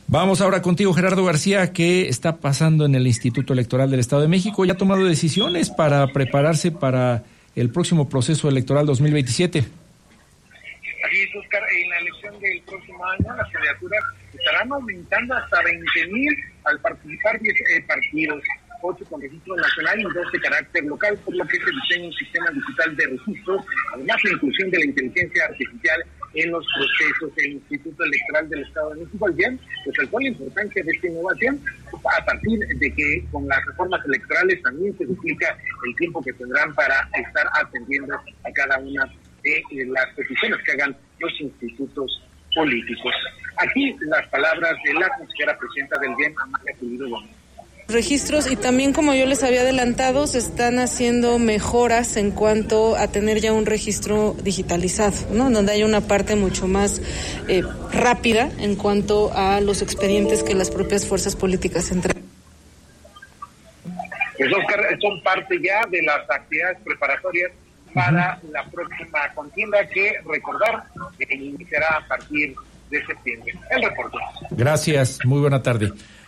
Vamos ahora contigo, Gerardo García. ¿Qué está pasando en el Instituto Electoral del Estado de México? ¿Ya ha tomado decisiones para prepararse para el próximo proceso electoral 2027? Así es, Oscar, en la elección del próximo año las candidaturas estarán aumentando hasta 20,000 al participar 10 partidos, 8 con registro nacional y 2 de carácter local, por lo que se diseña un sistema digital de registros, además la inclusión de la inteligencia artificial en los procesos. El Instituto Electoral del Estado de México, bien, resaltó la importancia de esta innovación a partir de que con las reformas electorales también se duplica el tiempo que tendrán para estar atendiendo a cada una de las peticiones que hagan los institutos políticos. Aquí las palabras de la consejera presidenta del DIEM, Amalia Pulido Gómez. Registros, y también, como yo les había adelantado, se están haciendo mejoras en cuanto a tener ya un registro digitalizado, ¿no? Donde hay una parte mucho más rápida en cuanto a los expedientes que las propias fuerzas políticas entregan. Pues, Oscar, son parte ya de las actividades preparatorias para la próxima contienda, que recordar que iniciará a partir de septiembre. El reporte. Gracias, muy buena tarde.